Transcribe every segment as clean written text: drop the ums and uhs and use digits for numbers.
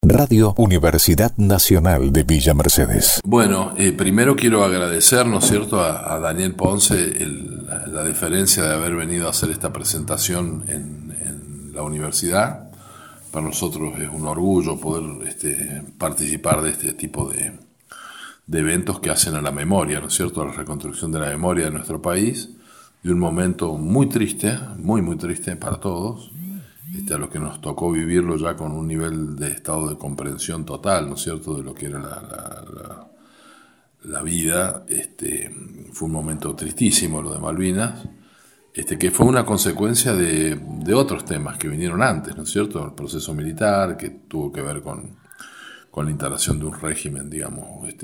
Radio Universidad Nacional de Villa Mercedes. Bueno, primero quiero agradecer, ¿no es cierto?, a Daniel Ponce la deferencia de haber venido a hacer esta presentación en la universidad. Para nosotros es un orgullo poder participar de este tipo de eventos que hacen a la memoria, ¿no es cierto?, a la reconstrucción de la memoria de nuestro país, de un momento muy triste, muy triste para todos, a lo que nos tocó vivirlo ya con un nivel de estado de comprensión total, ¿no es cierto?, de lo que era la vida. Fue un momento tristísimo lo de Malvinas, que fue una consecuencia de otros temas que vinieron antes, ¿no es cierto?, el proceso militar, que tuvo que ver con la instalación de un régimen, digamos,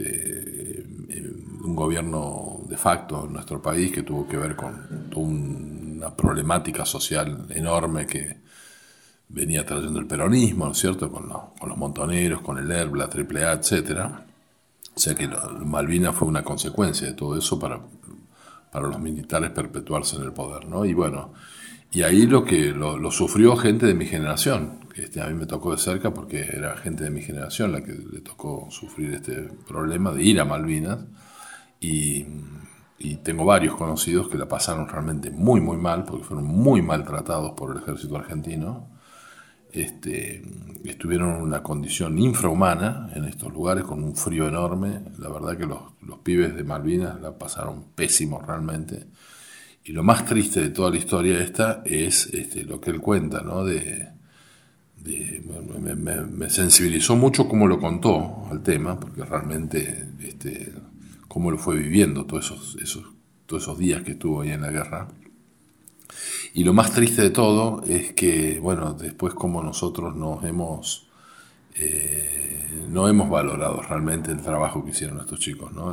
un gobierno de facto en nuestro país, que tuvo que ver con una problemática social enorme que venía trayendo el peronismo, ¿no es cierto?, con los montoneros, con el ERP, la AAA, etcétera. O sea que Malvinas fue una consecuencia de todo eso para los militares perpetuarse en el poder, ¿no? Y bueno, y ahí lo sufrió gente de mi generación. A mí me tocó de cerca porque era gente de mi generación la que le tocó sufrir este problema de ir a Malvinas, y tengo varios conocidos que la pasaron realmente muy mal, porque fueron muy maltratados por el ejército argentino. Estuvieron en una condición infrahumana en estos lugares, con un frío enorme. La verdad que los pibes de Malvinas la pasaron pésimo realmente. Y lo más triste de toda la historia esta es lo que él cuenta, ¿no? Me sensibilizó mucho cómo lo contó al tema, porque realmente cómo lo fue viviendo todos esos días que estuvo ahí en la guerra. Y lo más triste de todo es que, bueno, después como nosotros no hemos valorado realmente el trabajo que hicieron estos chicos, ¿no?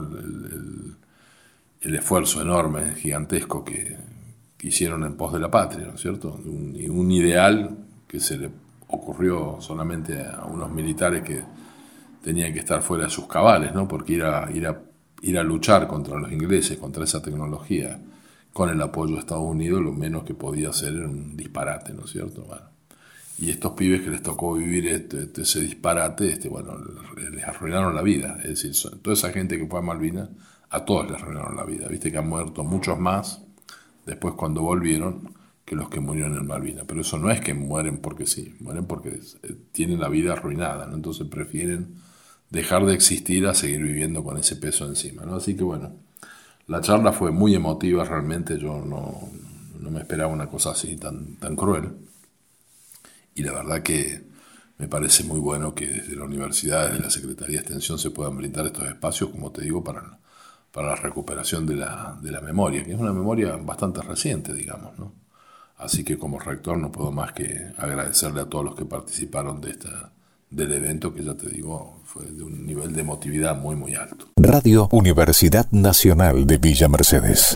El esfuerzo enorme, gigantesco que hicieron en pos de la patria, ¿no es cierto? Un ideal que se le ocurrió solamente a unos militares que tenían que estar fuera de sus cabales, ¿no? Porque ir a luchar contra los ingleses, contra esa tecnología, con el apoyo de Estados Unidos, lo menos que podía hacer era un disparate, ¿no es cierto? Bueno, y estos pibes que les tocó vivir ese disparate, bueno, les arruinaron la vida. Es decir, toda esa gente que fue a Malvinas, a todos les arruinaron la vida. Viste que han muerto muchos más después cuando volvieron que los que murieron en Malvinas. Pero eso no es que mueren porque sí, mueren porque tienen la vida arruinada, ¿no? Entonces prefieren dejar de existir a seguir viviendo con ese peso encima, ¿no? Así que bueno, la charla fue muy emotiva realmente. Yo no me esperaba una cosa así tan cruel. Y la verdad que me parece muy bueno que desde la universidad, desde la Secretaría de Extensión, se puedan brindar estos espacios, como te digo, para la recuperación de la memoria, que es una memoria bastante reciente, digamos, ¿no? Así que como rector no puedo más que agradecerle a todos los que participaron del evento, que ya te digo, fue de un nivel de emotividad muy alto. Radio Universidad Nacional de Villa Mercedes.